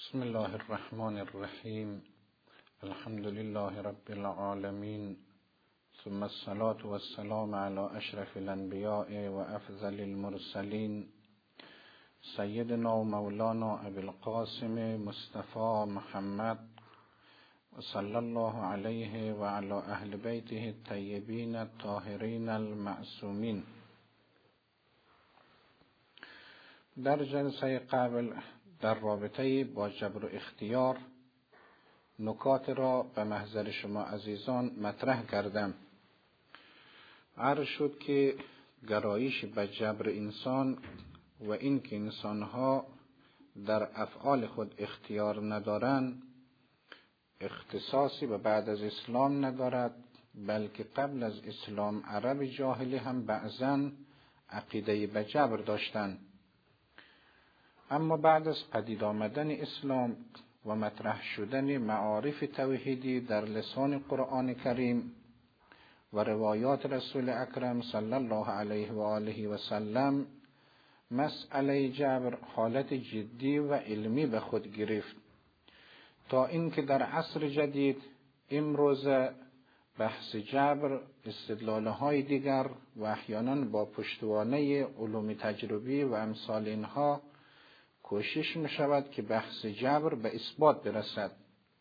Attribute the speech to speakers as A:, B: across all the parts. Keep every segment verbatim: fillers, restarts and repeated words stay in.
A: بسم الله الرحمن الرحیم. الحمد لله رب العالمین، ثم الصلاة والسلام على اشرف الانبیاء و افضل المرسلین، سیدنا و مولانا ابی القاسم مصطفى محمد و صلی الله علیه و علی اهل بیته الطیبین الطاهرین المعصومین. در جلسه قبل در رابطه با جبر و اختیار نکات را به محضر شما عزیزان مطرح کردم. عرض شد که گرایش به جبر انسان و اینکه انسانها در افعال خود اختیار ندارند اختصاصی به بعد از اسلام ندارد، بلکه قبل از اسلام عرب جاهلی هم بعضاً عقیده به جبر داشتند. اما بعد از پدید آمدن اسلام و مطرح شدن معارف توحیدی در لسان قرآن کریم و روایات رسول اکرم صلی الله علیه و آله و سلم، مسئله جبر حالت جدی و علمی به خود گرفت، تا اینکه در عصر جدید امروز بحث جبر استدلال‌های دیگر و احیانا با پشتوانه علوم تجربی و امثال اینها کوشش می شود که بحث جبر به اثبات برسد.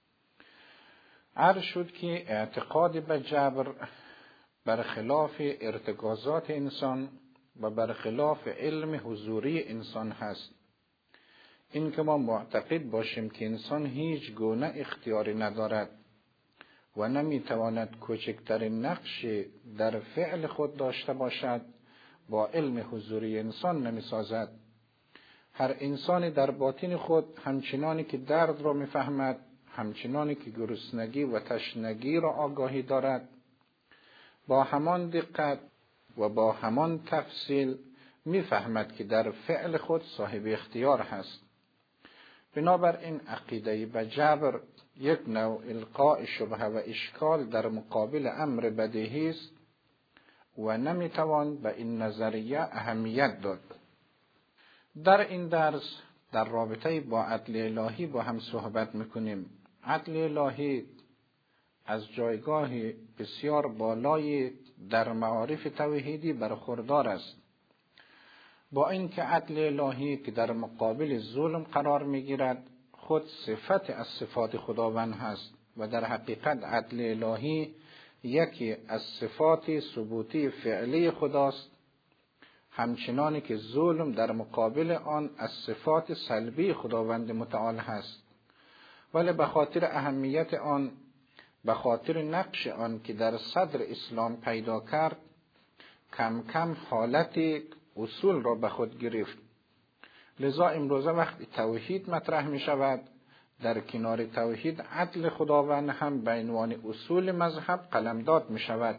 A: عرض شد که اعتقاد به جبر برخلاف ارتکازات انسان و برخلاف علم حضوری انسان هست. این که ما معتقد باشیم که انسان هیچ گونه اختیاری ندارد و نمی تواند کوچکترین نقش در فعل خود داشته باشد با علم حضوری انسان نمی سازد. هر انسانی در باطن خود همچنانی که درد را میفهمد، همچنانی که گرسنگی و تشنگی را آگاهی دارد، با همان دقت و با همان تفصیل میفهمد که در فعل خود صاحب اختیار هست. بنابراین عقیده به جبر یک نوع القاء شبهه و اشکال در مقابل امر بدیهی است و نمیتوان به این نظریه اهمیت داد. در این درس در رابطه با عدل الهی با هم صحبت میکنیم. عدل الهی از جایگاه بسیار بالای در معارف توحیدی برخوردار است، با اینکه عدل الهی که در مقابل ظلم قرار میگیرد خود صفت از صفات خداوند هست و در حقیقت عدل الهی یکی از صفات ثبوتی فعلی خداست، همچنانی که ظلم در مقابل آن از صفات سلبی خداوند متعال هست. ولی به خاطر اهمیت آن، به خاطر نقش آن که در صدر اسلام پیدا کرد، کم کم حالت اصول را به خود گرفت. لذا امروزه وقتی توحید مطرح می شود، در کنار توحید عدل خداوند هم به عنوان اصول مذهب قلمداد می شود.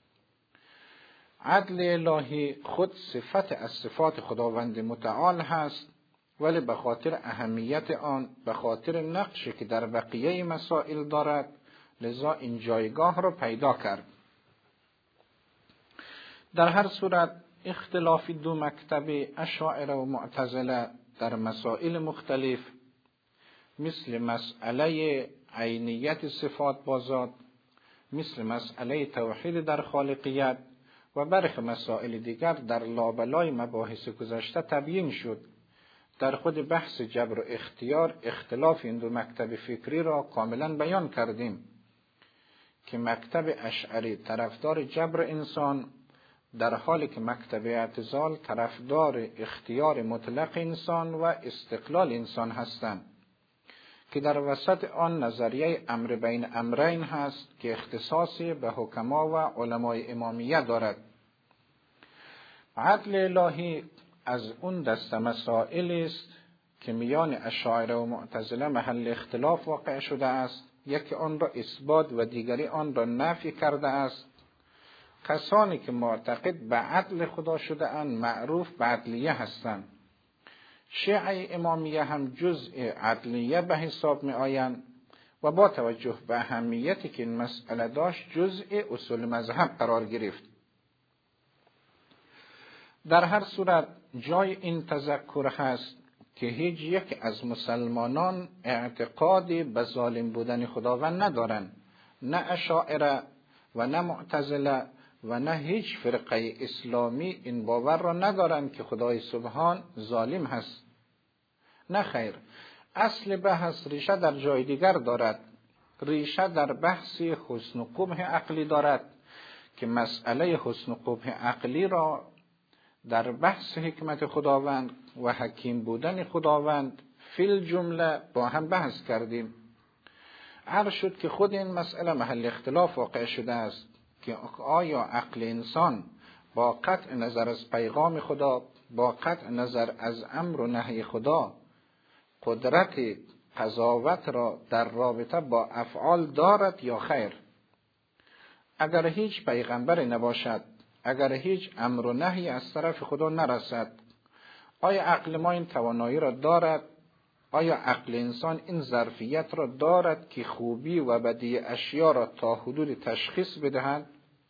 A: عدل الهی خود صفت از صفات خداوند متعال هست، ولی به خاطر اهمیت آن، به خاطر نقشی که در بقیه مسائل دارد، لذا این جایگاه را پیدا کرد. در هر صورت اختلاف دو مکتب اشاعره و معتزله در مسائل مختلف مثل مسئله عینیت صفات با ذات، مثل مسئله توحید در خالقیت و برخی مسائل دیگر در لابلای مباحث گذشته تبیین شد. در خود بحث جبر و اختیار اختلاف این دو مکتب فکری را کاملا بیان کردیم که مکتب اشعری طرفدار جبر انسان، در حالی که مکتب اعتزال طرفدار اختیار مطلق انسان و استقلال انسان هستند، که در وسط آن نظریه امر بین امرین هست که اختصاصی به حکما و علمای امامیه دارد. عدل الهی از اون دست مسائل است که میان اشاعره و معتزله محل اختلاف واقع شده است. یکی آن را اثبات و دیگری آن را نفی کرده است. کسانی که معتقد به عدل خدا شده اند معروف به عدلیه هستند. شیعه امامیه هم جزء عدلیه به حساب می آیند و با توجه به اهمیتی که این مسئله داشت جزء اصول مذهب قرار گرفت. در هر صورت جای این تذکر هست که هیچ یک از مسلمانان اعتقادی به ظالم بودن خداوند ندارن، نه اشاعره و نه معتزله و نه هیچ فرقه اسلامی این باور را ندارن که خدای سبحان ظالم هست. نه خیر، اصل بحث ریشه در جای دیگر دارد، ریشه در بحث حسن و قبح عقلی دارد که مسئله حسن و قبح عقلی را در بحث حکمت خداوند و حکیم بودن خداوند فی الجمله با هم بحث کردیم. عرض شد که خود این مسئله محل اختلاف واقع شده است که آیا عقل انسان با قطع نظر از پیغام خدا، با قطع نظر از امر و نهی خدا، قدرت قضاوت را در رابطه با افعال دارد یا خیر؟ اگر هیچ پیغمبری نباشد، اگر هیچ امر و نهی از طرف خدا نرسد، آیا عقل ما این توانایی را دارد؟ آیا عقل انسان این ظرفیت را دارد که خوبی و بدی اشیا را تا حدود تشخیص بدهد؟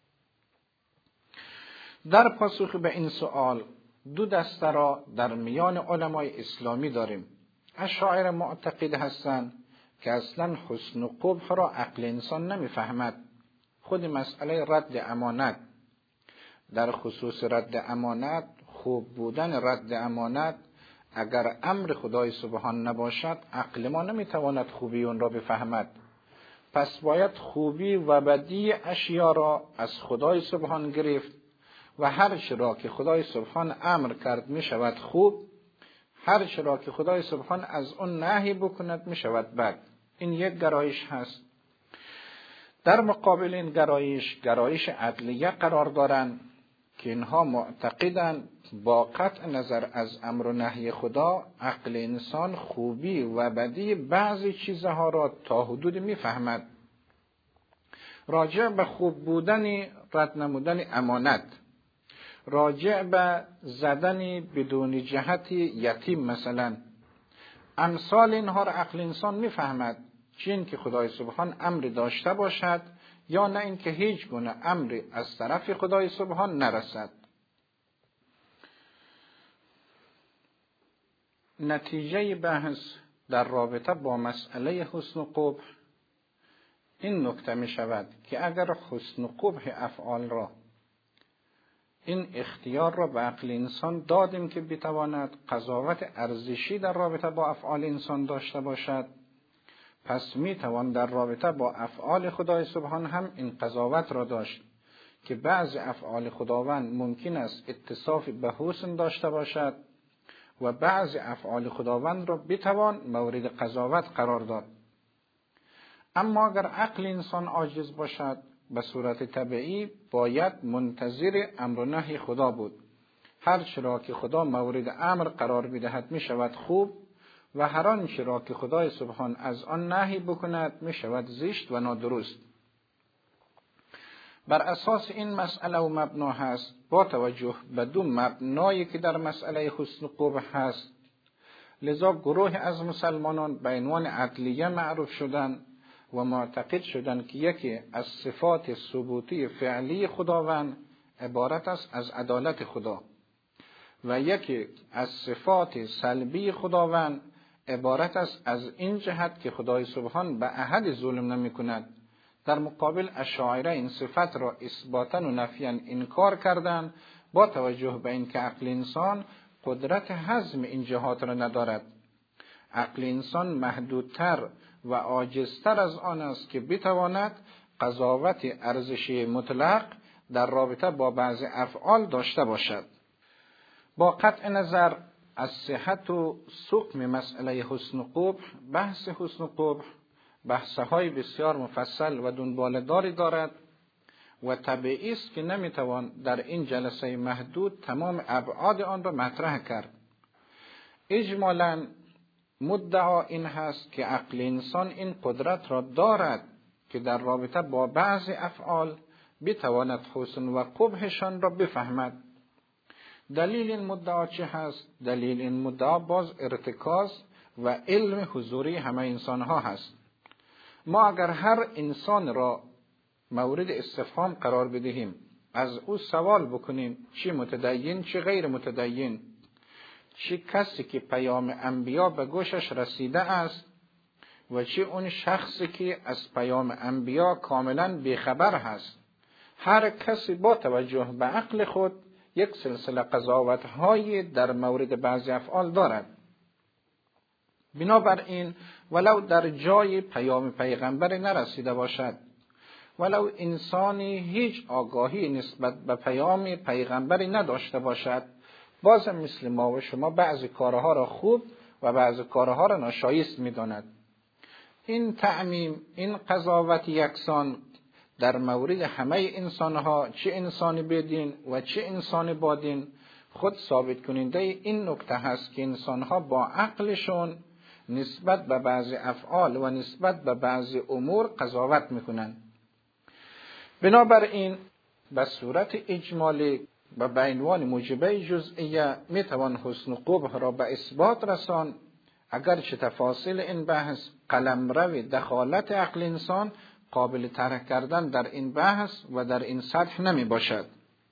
A: در پاسخ به این سوال دو دسته را در میان علمای اسلامی داریم. اشاعره معتقد هستند که اصلا حسن و قبح را عقل انسان نمیفهمد. خود مسئله رد امانت، در خصوص رد امانت، خوب بودن رد امانت، اگر امر خدای سبحان نباشد عقل ما نمیتواند خوبی اون را بفهمد. پس باید خوبی و بدی اشیا را از خدای سبحان گرفت و هر چه را که خدای سبحان امر کرد می شود خوب، هر چه را که خدای سبحان از اون نهی بکند می شود بد. این یک گرایش هست. در مقابل این گرایش، گرایش عدلیه قرار دارند که اینها معتقدند با قطع نظر از امر و نهی خدا عقل انسان خوبی و بدی بعضی چیزها را تا حدود میفهمد. راجع به خوب بودن رد نمودن امانت، راجع به زدن بدون جهت یتیم مثلا، امثال اینها را عقل انسان میفهمد، چه این که خدای سبحان امری داشته باشد یا نه اینکه هیچ گونه امری از طرف خدای سبحان نرسد. نتیجه بحث در رابطه با مسئله حسن و قبح این نکته می شود که اگر حسن و قبح افعال را، این اختیار را به عقل انسان دادیم که بتواند قضاوت ارزشی در رابطه با افعال انسان داشته باشد، پس می توان در رابطه با افعال خدای سبحان هم این قضاوت را داشت که بعض افعال خداوند ممکن است اتصاف به حسن داشته باشد و بعض افعال خداوند را بتوان مورد قضاوت قرار داد. اما اگر عقل انسان عاجز باشد، به صورت طبیعی باید منتظر امر و نهی خدا بود. هر چرا که خدا مورد امر قرار بدهد می شود خوب و هر آنچه را که خدای سبحان از آن نهی بکند می شود زشت و نادرست. بر اساس این مسئله و مبنا هست، با توجه به دو مبنایی که در مسئله حسن و قبح هست، لذا گروه از مسلمانان به عنوان عدلیه معروف شدند و معتقد شدند که یکی از صفات ثبوتی فعلی خداوند عبارت است از عدالت خدا و یکی از صفات سلبی خداوند عبارت است از این جهت که خدای سبحان به احد ظلم نمی کند. در مقابل اشاعره این صفت را اثباتا و نفیا انکار کردند، با توجه به اینکه عقل انسان قدرت هضم این جهات را ندارد. عقل انسان محدودتر و عاجزتر از آن است که بتواند قضاوت ارزشی مطلق در رابطه با بعض افعال داشته باشد. با قطع نظر از صحت و سقم مسئله حسن و قبح، بحث حسن و قبح بحث‌های بسیار مفصل و دنباله‌داری دارد و طبیعی است که نمیتوان در این جلسه محدود تمام ابعاد آن را مطرح کرد. اجمالاً مدعا این هست که عقل انسان این قدرت را دارد که در رابطه با بعض افعال بتواند حسن و قبحشان را بفهمد. دلیل این مدعا چه هست؟ دلیل این مدعا باز ارتکاز و علم حضوری همه انسان ها هست. ما اگر هر انسان را مورد استفهام قرار بدهیم، از او سوال بکنیم چی متدین چی غیر متدین، چه کسی که پیام انبیا به گوشش رسیده است و چه اون شخصی که از پیام انبیا کاملا بیخبر هست. هر کسی با توجه به عقل خود یک سلسله قضاوت‌های در مورد بعضی افعال دارد. بنابراین ولو در جای پیام پیغمبر نرسیده باشد، ولو انسانی هیچ آگاهی نسبت به پیام پیغمبری نداشته باشد، بازم مثل ما و شما بعضی کارها را خوب و بعضی کارها را ناشایست می‌داند. این تعمیم، این قضاوت یکسان در مورد همه انسانها، چه انسانی بدین و چه انسانی بادین، خود ثابت کننده این نکته هست که انسانها با عقلشون نسبت به بعضی افعال و نسبت به بعضی امور قضاوت میکنن. بنابراین به صورت اجمالی و به عنوان موجبه جزئیه میتوان حسن و قبح را به اثبات رسان، اگرچه تفاصیل این بحث قلمرو دخالت عقل انسان قابل طرح کردن در این بحث و در این سطح نمی باشد.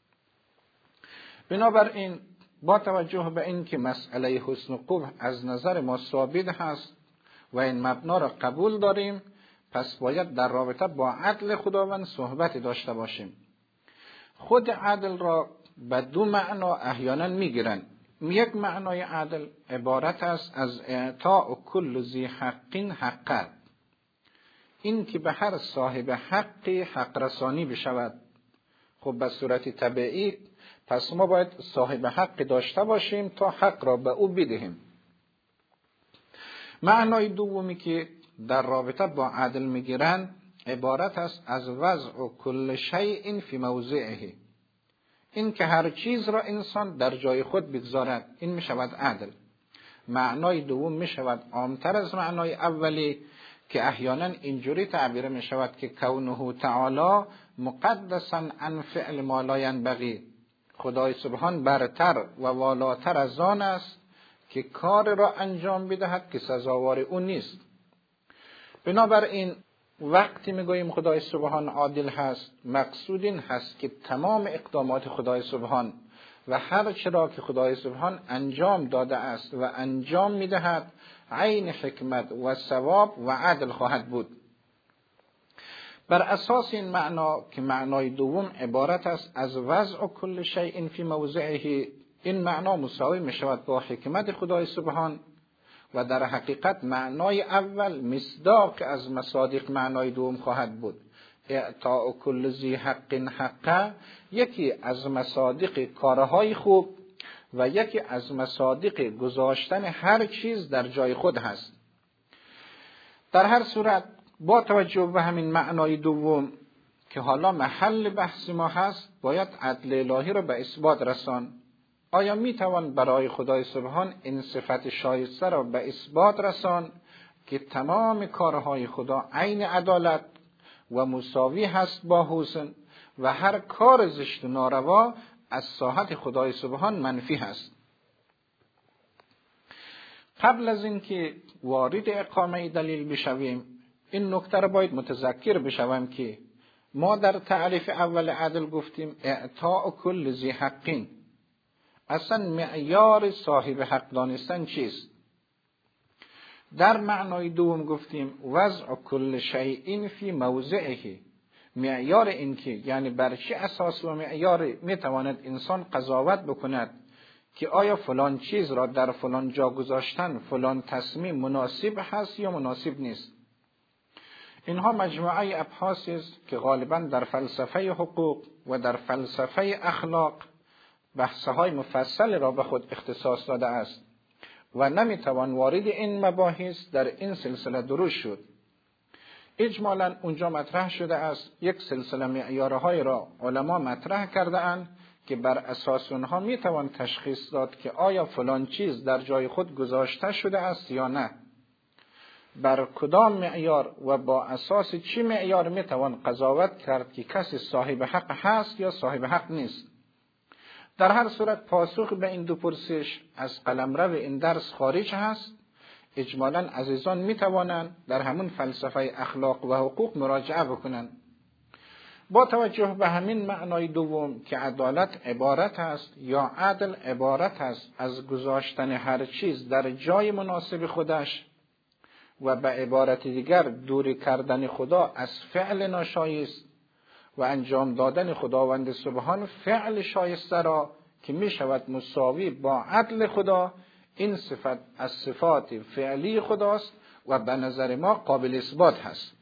A: بنابراین با توجه به این که مسئله حسن و قبح از نظر ما ثابت هست و این مبنا را قبول داریم، پس باید در رابطه با عدل خداوند صحبت داشته باشیم. خود عدل را به دو معنا احیانا میگیرند. یک معنای عدل عبارت است از اعطاء کل ذی حق حقه، این که به هر صاحب حقی حق رسانی بشود. خب به صورت طبیعی پس ما باید صاحب حق داشته باشیم تا حق را به او بدهیم. معنای دومی که در رابطه با عدل میگیرند عبارت است از وضع کل شیء فی موضعه، این که هر چیز را انسان در جای خود بگذارد، این می شود عدل. معنای دوم می شود عامتر از معنای اولی که احیانا اینجوری تعبیر می شود که کونه تعالی مقدسا عن فعل ما لا ینبغی، خدای سبحان برتر و والاتر از آن است که کار را انجام بدهد که سزاوار او نیست. بنابراین وقتی میگوییم خدای سبحان عادل هست، مقصود این هست که تمام اقدامات خدای سبحان و هر چرا که خدای سبحان انجام داده است و انجام میدهد عین حکمت و ثواب و عدل خواهد بود. بر اساس این معنا که معنای دوم عبارت است از وضع کل شیء فی موضعه، این معنا مساوی می شود با حکمت خدای سبحان و در حقیقت معنای اول مصداق از مصادیق معنای دوم خواهد بود. اعطاء کل ذی حق حقه یکی از مصادیق کارهای خوب و یکی از مصادیق گذاشتن هر چیز در جای خود هست. در هر صورت با توجه به همین معنای دوم که حالا محل بحث ما هست، باید عدل الهی را به اثبات رسان. آیا می توان برای خدای سبحان این صفت شایسته را به اثبات رسان که تمام کارهای خدا عین عدالت و مساوی هست با حسن و هر کار زشت و ناروا از ساحت خدای سبحان منفی هست؟ قبل از اینکه وارد اقامه دلیل بشویم، این نکته را باید متذکر بشویم که ما در تعریف اول عدل گفتیم اعطاء کل ذی حقین. اصلا معیار صاحب حق دانستن چیست؟ در معنای دوم گفتیم وضع کل شیء فی موضعه. معیار این که یعنی بر چه اساس و معیار میتواند انسان قضاوت بکند که آیا فلان چیز را در فلان جا گذاشتن فلان تصمیم مناسب هست یا مناسب نیست. اینها مجموعه ابحاثی است که غالبا در فلسفه حقوق و در فلسفه اخلاق بحث‌های مفصل را به خود اختصاص داده است و نمیتوان وارد این مباحث در این سلسله دروش شد. اجمالاً اونجا مطرح شده است، یک سلسله معیارهای را علما مطرح کرده اند که بر اساس اونها میتوان تشخیص داد که آیا فلان چیز در جای خود گذاشته شده است یا نه. بر کدام معیار و با اساس چی معیار میتوان قضاوت کرد که کسی صاحب حق هست یا صاحب حق نیست. در هر صورت پاسخ به این دو پرسش از قلمرو این درس خارج هست. اجمالاً عزیزان می توانند در همون فلسفه اخلاق و حقوق مراجعه بکنند. با توجه به همین معنای دوم که عدالت عبارت است یا عدل عبارت است از گذاشتن هر چیز در جای مناسب خودش و به عبارت دیگر دوری کردن خدا از فعل ناشایست و انجام دادن خداوند سبحان فعل شایسته را که می شود مساوی با عدل خدا، این صفت از صفات فعلی خداست و به نظر ما قابل اثبات هست.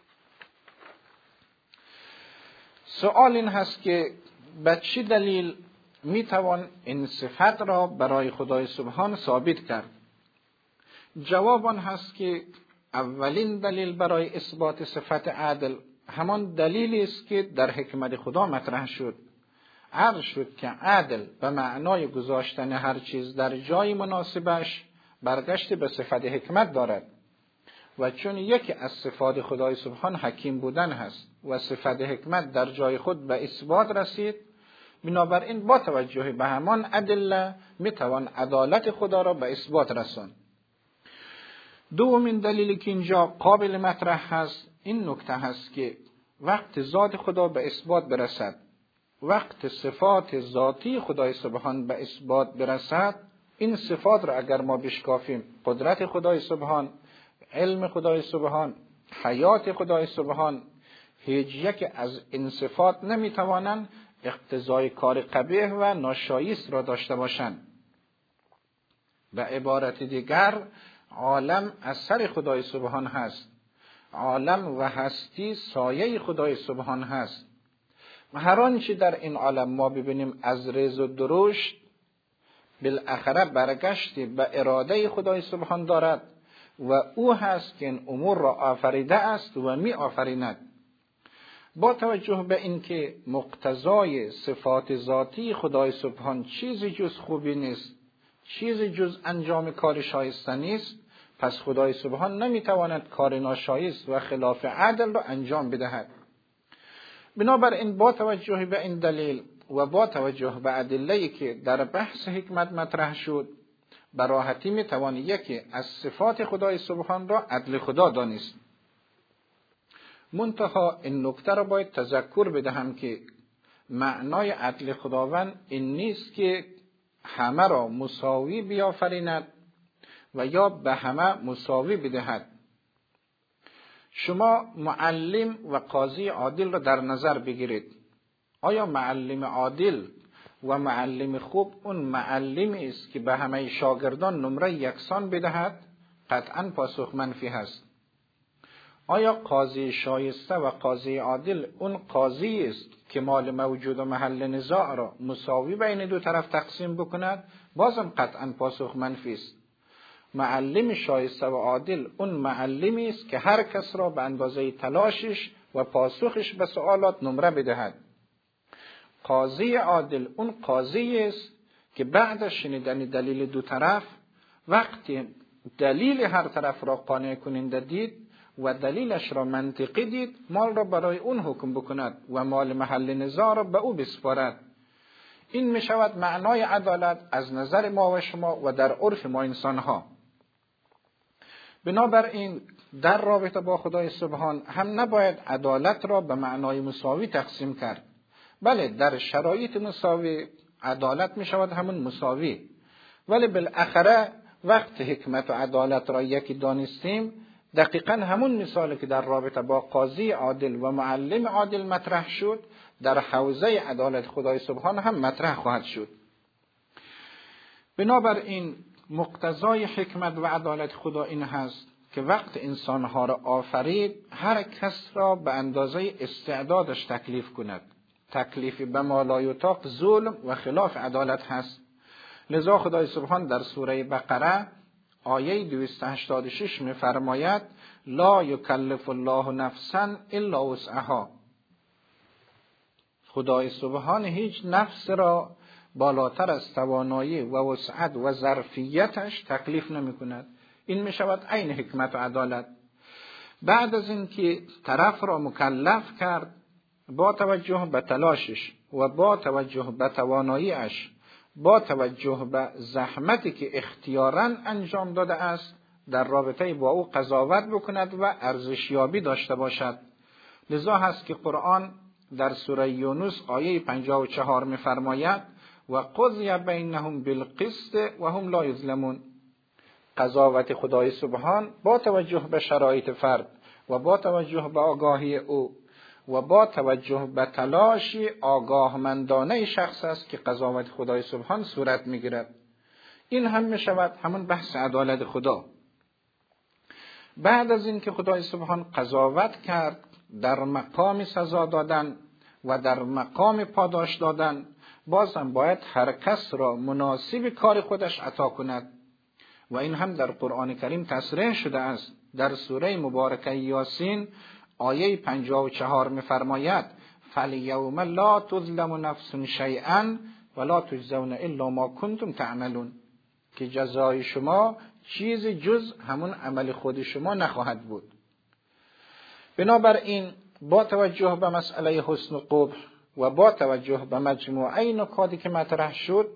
A: سوال این هست که به چه دلیل می توان این صفت را برای خدای سبحان ثابت کرد؟ جواب آن هست که اولین دلیل برای اثبات صفت عدل همان دلیلی است که در حکمت خدا مطرح شد. عرض شد که عدل به معنای گذاشتن هر چیز در جای مناسبش برگشت به صفت حکمت دارد و چون یکی از صفات خدای سبحان حکیم بودن هست و صفت حکمت در جای خود به اثبات رسید، بنابراین با توجه به همان ادله میتوان عدالت خدا را به اثبات رساند. دومین دلیلی که اینجا قابل مطرح هست این نکته هست که وقت ذات خدا به اثبات برسد، وقت صفات ذاتی خدای سبحان به اثبات برسد، این صفات را اگر ما بشکافیم، قدرت خدای سبحان، علم خدای سبحان، حیات خدای سبحان، هیچ یک از این صفات نمیتوانند اقتضای کار قبیح و ناشایست را داشته باشند. به عبارت دیگر عالم اثر خدای سبحان هست، عالم و هستی سایه خدای سبحان هست و هر آنچه در این عالم ما ببینیم از ریز و درشت بالاخره برگشتی به اراده خدای سبحان دارد و او هست که این امور را آفریده است و می آفریند. با توجه به اینکه مقتضای صفات ذاتی خدای سبحان چیزی جز خوبی نیست، چیزی جز انجام کار شایسته نیست، پس خدای سبحان نمیتواند کار ناشایست و خلاف عدل را انجام بدهد. بنابراین با توجه به این دلیل و با توجه به ادله‌ای که در بحث حکمت مطرح شد، به راحتی میتوان یکی از صفات خدای سبحان را عدل خدا دانست. منتها این نکته را باید تذکر بدهم که معنای عدل خداوند این نیست که همه را مساوی بیافریند و یا به همه مساوی بدهد. شما معلم و قاضی عادل را در نظر بگیرید. آیا معلم عادل و معلم خوب اون معلمی است که به همه شاگردان نمره یکسان بدهد؟ قطعا پاسخ منفی هست. آیا قاضی شایسته و قاضی عادل اون قاضی است که مال موجود و محل نزاع را مساوی بین دو طرف تقسیم بکند؟ بازم قطعا پاسخ منفی است. معلم شایسته و عادل اون معلمی است که هر کس را به اندازه تلاشش و پاسخش به سوالات نمره بدهد. قاضی عادل اون قاضی است که بعد از شنیدن دلیل دو طرف، وقتی دلیل هر طرف را قانع کننده دید و دلیلش را منطقی دید، مال را برای اون حکم بکند و مال محل نزاع را به او بسپارد. این می شود معنای عدالت از نظر ما و شما و در عرف ما انسان ها. بنابراین در رابطه با خدای سبحان هم نباید عدالت را به معنای مساوی تقسیم کرد. بله، در شرایط مساوی عدالت می شود همون مساوی، ولی بالاخره وقت حکمت و عدالت را یکی دانستیم، دقیقا همون مثالی که در رابطه با قاضی عادل و معلم عادل مطرح شد، در حوزه عدالت خدای سبحان هم مطرح خواهد شد. بنابراین مقتضای حکمت و عدالت خدا این هست که وقت انسانها را آفرید، هر کس را به اندازه استعدادش تکلیف کند. تکلیف به ما لا یطاق ظلم و خلاف عدالت هست. لذا خدای سبحان در سوره بقره آیه دویست و هشتاد و شش می فرماید لا یکلف الله نفسا الا وسعها. خدای سبحان هیچ نفس را بالاتر از توانایی و وسعت و ظرفیتش تکلیف نمی کند. این می شود عین حکمت و عدالت. بعد از اینکه طرف را مکلف کرد با توجه به تلاشش و با توجه به تواناییش، با توجه به زحمتی که اختیاراً انجام داده است، در رابطه با او قضاوت بکند و ارزشیابی داشته باشد. لذا هست که قرآن در سوره یونس آیه پنجاه و چهار می‌فرماید و قضی بینهم بالقسط و هم لا یظلمون. قضاوت خدای سبحان با توجه به شرایط فرد و با توجه به آگاهی او و با توجه به تلاشی آگاهمندانه شخص است که قضاوت خدای سبحان صورت می‌گیرد. این هم می‌شود همون بحث عدالت خدا. بعد از اینکه خدای سبحان قضاوت کرد در مقام سزا دادن و در مقام پاداش دادن، بازم باید هر کس را مناسب کار خودش عطا کند و این هم در قرآن کریم تصریح شده است. در سوره مبارکه یاسین آیه پنجاه و چهار می‌فرماید فالیوم لا تظلم نفس شیئا ولا تجزون الا ما کنتم تعملون، که جزای شما چیز جز همون عمل خود شما نخواهد بود. بنابراین با توجه به مسئله حسن و قبح و با توجه به مجموعه نکاتی که مطرح شد،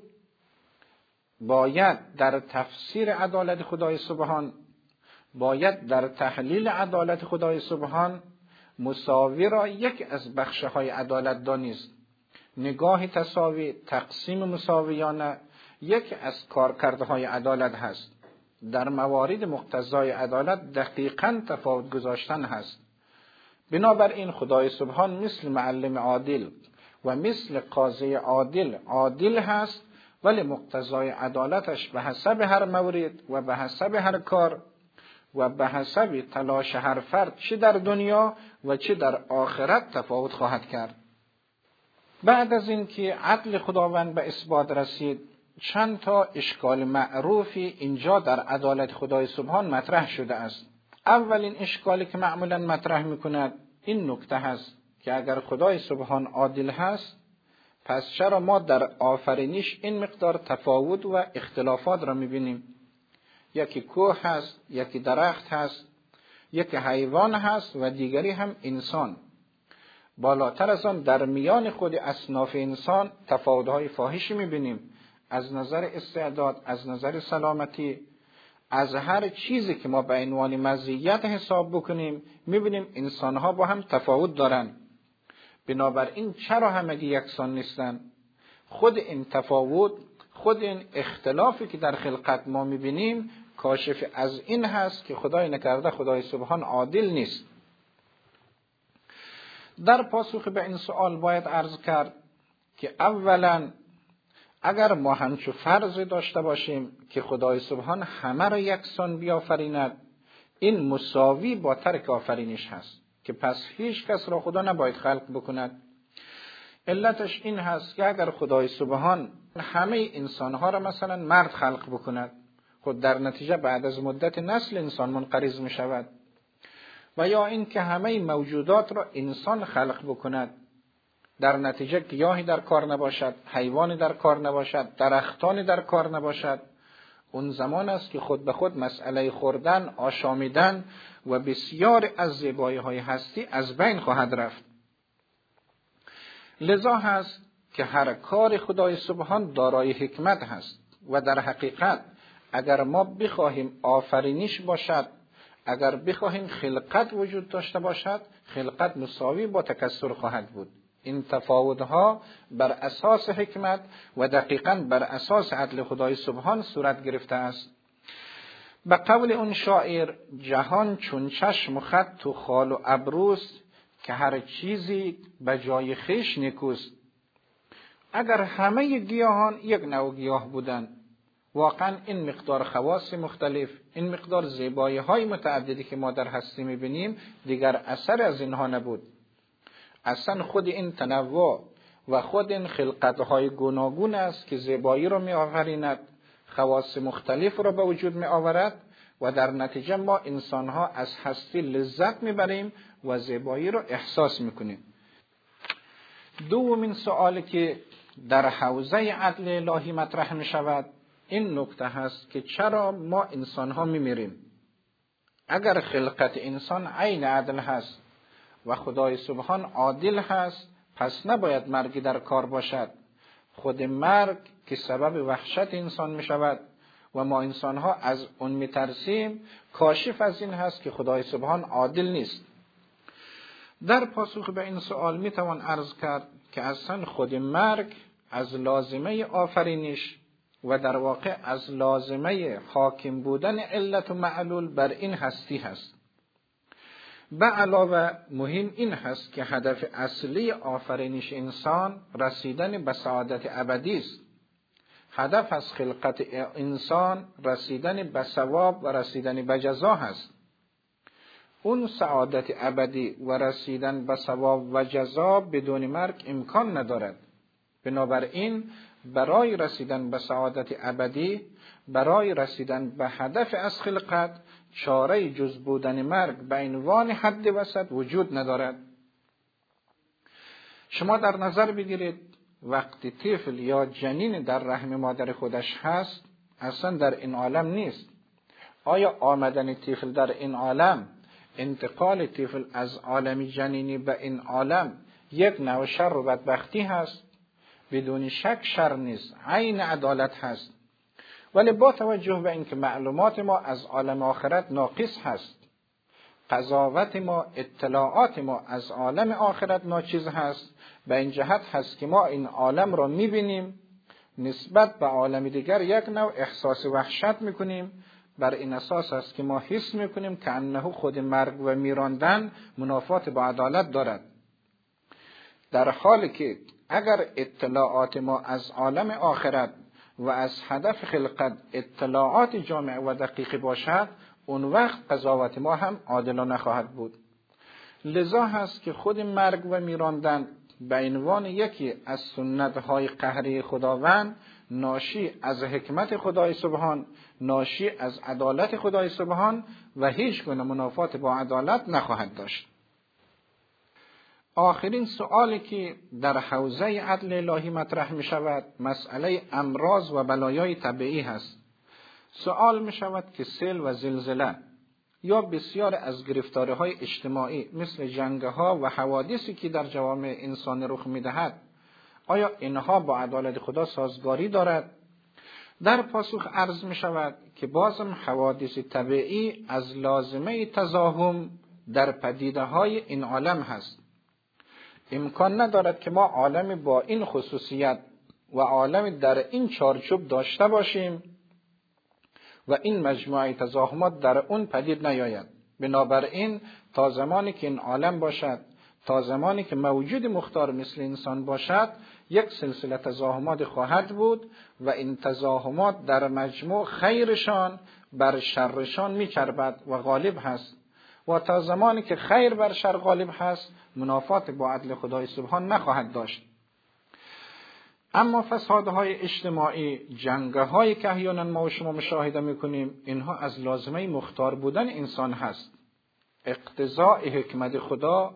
A: باید در تفسیر عدالت خدای سبحان، باید در تحلیل عدالت خدای سبحان مساوی را یک از بخش‌های عدالت دانست. نگاه تساوی، تقسیم مساویانه یک از کارکردهای عدالت هست. در موارد مقتضای عدالت دقیقاً تفاوت گذاشتن هست. بنابراین خدای سبحان مثل معلم عادل و مثل قاضی عادل عادل هست، ولی مقتضای عدالتش به حسب هر مورد و به حسب هر کار و به حسب تلاش هر فرد چه در دنیا و چه در آخرت تفاوت خواهد کرد. بعد از اینکه عدل خداوند به اثبات رسید، چند تا اشکال معروفی اینجا در عدالت خدای سبحان مطرح شده است. اولین اشکالی که معمولا مطرح میکند این نکته هست که اگر خدای سبحان عادل هست، پس چرا ما در آفرینش این مقدار تفاوت و اختلافات را میبینیم؟ یکی کوه هست، یکی درخت هست، یکی حیوان هست و دیگری هم انسان. بالاتر از آن در میان خود اصناف انسان تفاوت‌های فاحشی میبینیم، از نظر استعداد، از نظر سلامتی، از هر چیزی که ما به عنوان مزیت حساب بکنیم میبینیم انسان‌ها با هم تفاوت دارن. بنابراین چرا همگی یکسان نیستن؟ خود این تفاوت، خود این اختلافی که در خلقت ما میبینیم کاشف از این هست که خدای نکرده خدای سبحان عادل نیست. در پاسخ به این سوال باید عرض کرد که اولا اگر ما همچو فرض داشته باشیم که خدای سبحان همه را یکسان بیافریند، این مساوی با ترک آفرینش هست که پس هیچ کس را خدا نباید خلق بکند. علتش این هست که اگر خدای سبحان همه انسانها را مثلا مرد خلق بکند، خود در نتیجه بعد از مدت نسل انسان منقرض می شود. و یا این که همه موجودات را انسان خلق بکند، در نتیجه گیاهی در کار نباشد، حیوانی در کار نباشد، درختانی در کار نباشد، اون زمان است که خود به خود مسئله خوردن، آشامیدن و بسیار از زیبایی‌های هستی از بین خواهد رفت. لذا هست که هر کار خدای سبحان دارای حکمت هست و در حقیقت اگر ما بخواهیم آفرینش باشد، اگر بخواهیم خلقت وجود داشته باشد، خلقت مساوی با تکثر خواهد بود. این تفاوت‌ها بر اساس حکمت و دقیقاً بر اساس عدل خدای سبحان صورت گرفته است. به قول اون شاعر جهان چون چشم و خط و خال و ابروست، که هر چیزی به جای خویش نیکوست. اگر همه گیاهان یک نوع گیاه بودند، واقعا این مقدار خواص مختلف، این مقدار زیبایی‌های متعددی که ما در هستی می‌بینیم دیگر اثر از اینها نبود. اصلا خود این تنوع و خود این خلقت‌های گوناگون است که زیبایی را می‌آفریند، خواص مختلف را به وجود می‌آورد و در نتیجه ما انسان‌ها از هستی لذت می‌بریم و زیبایی را احساس می‌کنیم. دومین سوالی که در حوزه عدل الهی مطرح می‌شود این نکته هست که چرا ما انسان‌ها می‌میریم؟ اگر خلقت انسان عین عدل هست و خدای سبحان عادل هست، پس نباید مرگی در کار باشد. خود مرگ که سبب وحشت انسان می شود و ما انسانها از اون می ترسیم، کاشف از این هست که خدای سبحان عادل نیست. در پاسخ به این سوال می توان عرض کرد که اصلا خود مرگ از لازمه آفرینش و در واقع از لازمه حاکم بودن علت و معلول بر این هستی هست. به علاوه مهم این هست که هدف اصلی آفرینش انسان رسیدن به سعادت ابدی است. هدف از خلقت انسان رسیدن به ثواب و رسیدن به جزا هست. اون سعادت ابدی و رسیدن به ثواب و جزا بدون مرگ امکان ندارد. بنابراین برای رسیدن به سعادت ابدی، برای رسیدن به هدف از خلقت، چاره جز بودن مرگ به عنوان حد وسط وجود ندارد. شما در نظر بگیرید وقتی طفل یا جنین در رحم مادر خودش هست اصلا در این عالم نیست. آیا آمدن طفل در این عالم، انتقال طفل از عالم جنینی به این عالم یک نوع شر و بدبختی هست؟ بدون شک شر نیست، عین عدالت هست. ولی با توجه به اینکه معلومات ما از عالم آخرت ناقص هست، قضاوت ما، اطلاعات ما از عالم آخرت ناچیز هست، به این جهت هست که ما این عالم را میبینیم، نسبت به عالم دیگر یک نوع احساس وحشت میکنیم. بر این اساس است که ما حس میکنیم که انه خود مرگ و میراندن منافات با عدالت دارد، در حالی که اگر اطلاعات ما از عالم آخرت و از هدف خلقت اطلاعات جامع و دقیق باشد، اون وقت قضاوت ما هم عادلانه خواهد بود. لذا هست که خود مرگ و میراندن به عنوان یکی از سنت‌های قهری خداوند، ناشی از حکمت خدای سبحان، ناشی از عدالت خدای سبحان و هیچ گونه منافات با عدالت نخواهد داشت. آخرین سؤالی که در حوزه عدل الهی مطرح می شود مسئله امراض و بلایای طبیعی هست. سؤال می شود که سیل و زلزله یا بسیار از گرفتاری‌های اجتماعی مثل جنگ‌ها و حوادثی که در جوامع انسان رخ می‌دهد، آیا اینها با عدالت خدا سازگاری دارد؟ در پاسخ عرض می شود که بازم حوادث طبیعی از لازمه تزاحم در پدیده‌های این عالم هست. امکان ندارد که ما عالمی با این خصوصیت و عالمی در این چارچوب داشته باشیم و این مجموعه تزاحمات در اون پدید نیاید. بنابراین تا زمانی که این عالم باشد، تا زمانی که موجود مختار مثل انسان باشد، یک سلسله تزاحمات خواهد بود و این تزاحمات در مجموع خیرشان بر شرشان میچربد و غالب هست، و تا زمانی که خیر بر شر غالب هست منافات با عدل خدای سبحان نخواهد داشت. اما فسادهای اجتماعی، جنگ‌هایی که احیانا ما و شما مشاهده میکنیم، اینها از لازمه مختار بودن انسان هست. اقتضاء حکمت خدا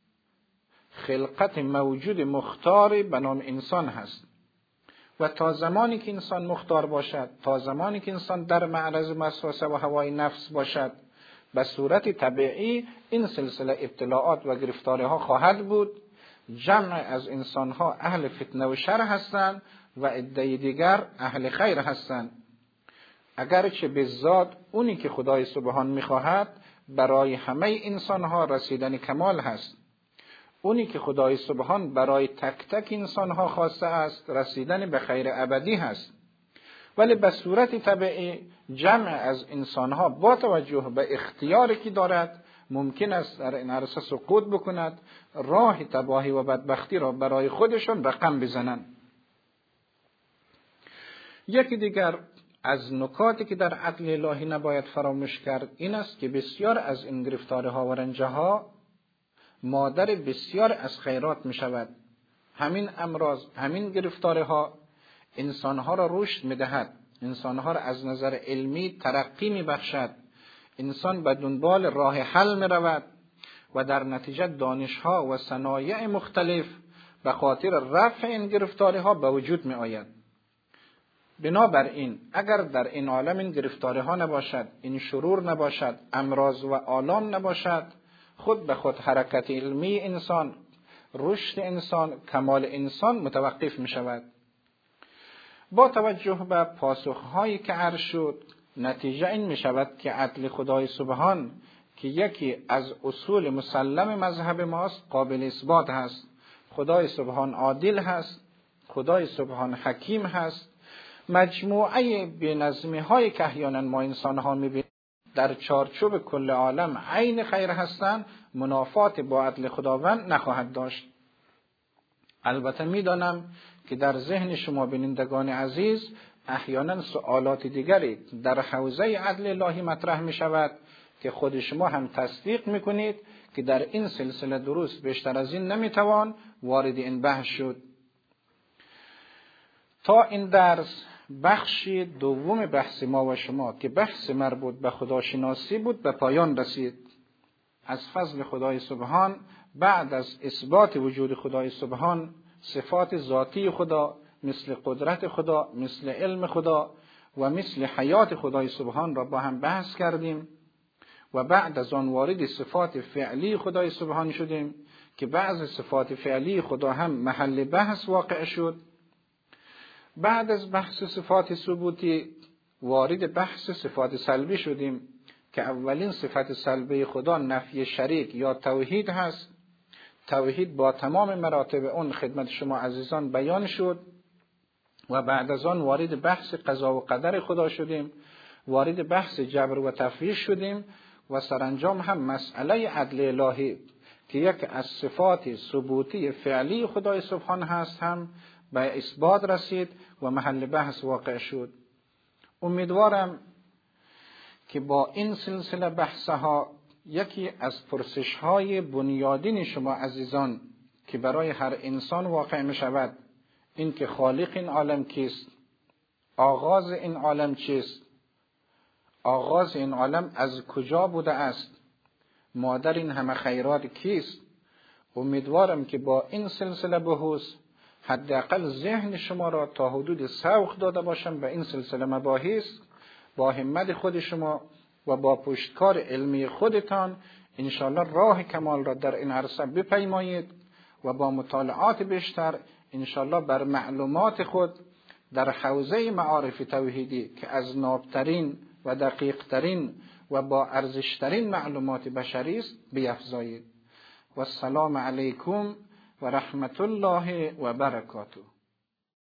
A: خلقت موجود مختاری به نام انسان هست و تا زمانی که انسان مختار باشد، تا زمانی که انسان در معرض وسوسه و هوای نفس باشد، به صورت طبیعی این سلسله ابتلاعات و گرفتاری ها خواهد بود. جمع از انسان ها اهل فتنه و شر هستند و عده دیگر اهل خیر هستند. اگرچه به ذات اونی که خدای سبحان میخواهد برای همه انسان ها رسیدن کمال هست. اونی که خدای سبحان برای تک تک انسان ها خواسته است رسیدن به خیر ابدی هست. ولی به صورت طبیعی جمع از انسان ها با توجه به اختیاری که دارد ممکن است در این عرصه سقوط بکند، راه تباهی و بدبختی را برای خودشون رقم بزنند. یکی دیگر از نکاتی که در عدل الهی نباید فراموش کرد این است که بسیار از این گرفتاری‌ها و رنج‌ها مادر بسیار از خیرات می شود. همین امراض، همین گرفتاری‌ها انسانها را رشد می دهد، انسانها را از نظر علمی ترقی می بخشد، انسان به دنبال راه حل می رود و در نتیجه دانشها و صنایع مختلف به خاطر رفع این گرفتاری‌ها به وجود می آید. بنابراین اگر در این عالم این گرفتاری‌ها نباشد، این شرور نباشد، امراض و آلام نباشد، خود به خود حرکت علمی انسان، رشد انسان، کمال انسان متوقف می شود. با توجه به پاسخهایی که عرض شد، نتیجه این می شود که عدل خدای سبحان که یکی از اصول مسلم مذهب ماست قابل اثبات هست. خدای سبحان عادل هست، خدای سبحان حکیم هست. مجموعه بی‌نظمی های که احیانا ما انسان ها میبینیم در چارچوب کل عالم عین خیر هستند، منافات با عدل خداوند نخواهد داشت. البته میدانم که در ذهن شما بینندگان عزیز احیانا سوالات دیگری در حوزه عدل الهی مطرح می شود که خود شما هم تصدیق می کنید که در این سلسله دروس بیشتر از این نمی توان وارد این بحث شد. تا این درس بخش دوم بحث ما و شما که بحث مربوط به خداشناسی بود به پایان رسید. از فضل خدای سبحان بعد از اثبات وجود خدای سبحان صفات ذاتی خدا مثل قدرت خدا، مثل علم خدا و مثل حیات خدای سبحان را با هم بحث کردیم و بعد از آن وارد صفات فعلی خدای سبحان شدیم که بعض صفات فعلی خدا هم محل بحث واقع شد. بعد از بحث صفات ثبوتی وارد بحث صفات سلبی شدیم که اولین صفت سلبی خدا نفی شریک یا توحید هست. توحید با تمام مراتب اون خدمت شما عزیزان بیان شد و بعد از آن وارد بحث قضا و قدر خدا شدیم، وارد بحث جبر و تفریج شدیم و سرانجام هم مسئله عدل الهی که یک از صفات ثبوتی فعلی خدای سبحان هست هم به اثبات رسید و محل بحث واقع شد. امیدوارم که با این سلسله بحثها یکی از پرسش‌های بنیادین شما عزیزان که برای هر انسان واقع می شود، این که خالق این عالم کیست؟ آغاز این عالم چیست؟ آغاز این عالم از کجا بوده است؟ مادر این همه خیرات کیست؟ امیدوارم که با این سلسله بحث حداقل ذهن شما را تا حدود سوق داده باشم به این سلسله مباحث. با همت خود شما و با پشتکار علمی خودتان انشاءالله راه کمال را در این عرصه بپیمایید و با مطالعات بیشتر انشاءالله بر معلومات خود در حوزه معارف توحیدی که از نابترین و دقیقترین و با ارزشترین معلومات بشری است بیفزایید. و السلام علیکم و رحمت الله و برکاته.